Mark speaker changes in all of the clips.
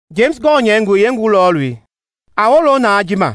Speaker 1: James go nyengu yengu lo lui. Awolo na ajima.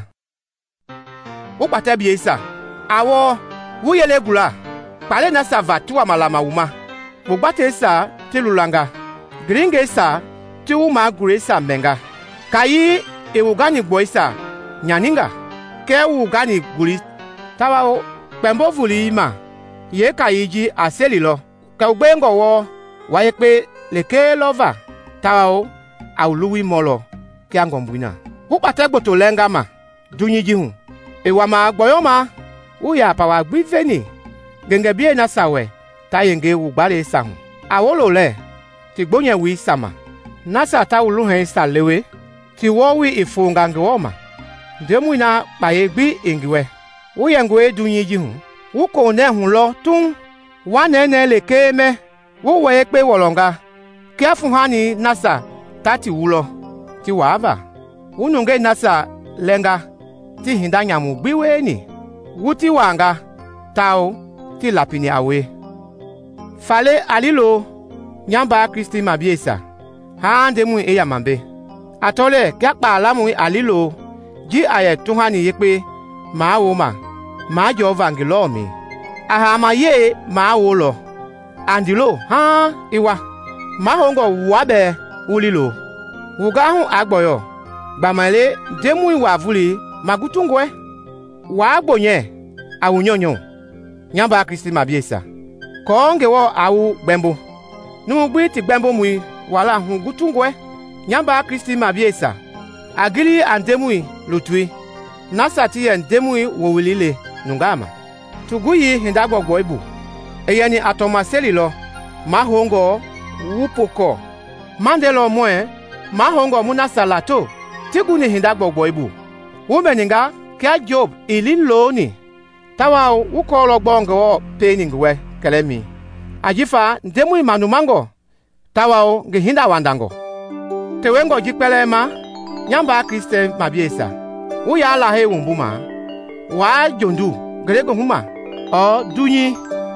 Speaker 1: Ukpate biesa. Awo wuyele gula. Pale na sava tuwa malama uma. Mugbate sa tilulanga. Gringe sa tiwuma gure sa menga. Kayi ewugani boisa nyaninga. Ke wugani guri. Tawao pembo vuli ima. Ye kayiji aseli lo. Ka ugbengo wo wayekpe leke lova. Tawao auluwi molo kia ngombwina. Ukpate gboto lenga ma dunyiji hu. Ewama gboyoma uya pawa gbiveni. Genge bie na sawe ta yenge ugbare sa hu. Awolo le ti gbonye wi sama. Nasa ta uluhen sa lewe ti wowi ifunga ngewoma. Ndemwina paye gbi engiwe. Uyengwe dunyiji hu. Uko ne hu lo tun wanene leke me. Uwe ekpe wolonga. Kia fuhani nasa tati wulo ti wava. Ununge nasa lenga ti hinda nyamu gbiwe ni. Wuti wanga tao ti lapini awe. Fale alilo nyamba Kristi mabiesa. Hande mu eya mambe. Atole kia pa alamu alilo ji aye tuhani yekpe ma woma ma jova ngilomi. Ahama ye ma wolo. Andilo ha iwa. Ma hongo wabe ulilo. Wugahu agboyo. Bamale demu iwa vuli magutungwe. Wa agbonye awunyonyo. Nyamba Kristi mabiesa. Konge wo awu gbembo. Numugbi ti gbembo mui wala hu gutungwe. Nyamba Kristi mabiesa. Agili andemui lutui. Nasati andemui wowilile nungama. Tuguyi hindagbogbo ibu. Eyeni atomaseli lo. Mahongo wupoko. Mandelo mwe mahongo munasalato. Tiguni hindagbogbo ibu. Wumeninga kia Job ililo ni. Tawa ukolo bongo peningwe kelemi. Ajifa ndemui manumango. Tawa ngehinda wandango. Tewengo jikpelema. Nyamba Kristi mabiesa. Uya la he wumbuma. Wa jondu. Grego huma. O dunyi.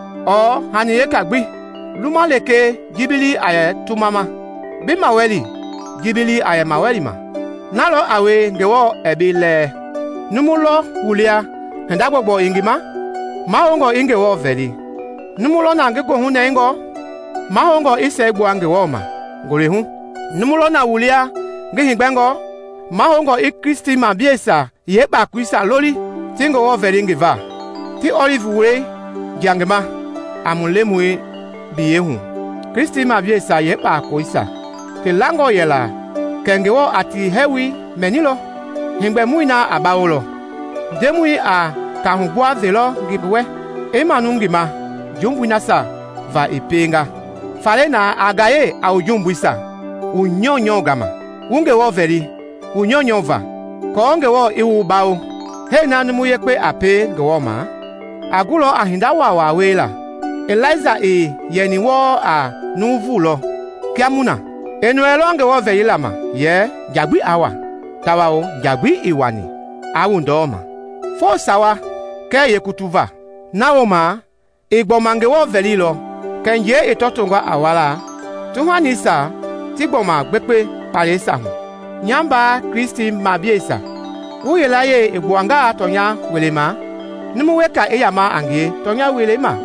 Speaker 1: O haniye kagbi. Luma leke jibili aye tumama. Bima weli. Jibili aye maweli ma. Nalo awe ngewo ebile. Numulo ulia. Hendagbogbo ingima. Mahongo ingewo veli. Numulo na ngego hune ingo. Mahongo ise egbo angewo ma. Gore hu. Numulo na ulia. Ngehingbengo. Mahongo Kristi mabiesa. Yeba kwisa loli. Tingo wo veli ngeva. Ti olive ure. Jangema. Amulemwe biyehu. Kristi mabiesa yeba kwisa. Ti lango yela. Kengewo ati hewi menilo. Hingbe muina abawolo. Demui a kahungwa velo gibwe. Emanungima. Jumbuina sa va ipenga. Fale na agaye au jumbuisa. Unyonyo gama. Unge wo veri. Unyonyo va. Konge wo iwu bao. He na numu yekwe ape gewoma. Agulo ahinda wa wela. Eliza yeni wo a nuvulo. Kiamuna. Enuelo nge wo veri lama. Ye jagbi awa. Tawao jagbi iwani. Awundoma. Fo sawa ke yekutuva. Naoma igbomange wo veri lo. Kenye itotunga awala. Tuhanisa tigboma gbepe paresa hu. Nyamba Kristi mabiesa. Uyelaye igwanga tonya welema. Numuweka eyama ange tonya welema.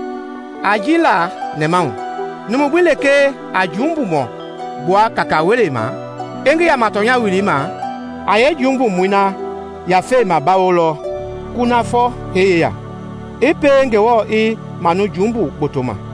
Speaker 1: Ajila nemaun. Numubwileke ajumbu mo. Bua kaka welema. Enge yama tonya welema. Aye jumbu mwina. Yafe mabawolo. Kunafo heya. Epe ngewo manu jumbu botoma.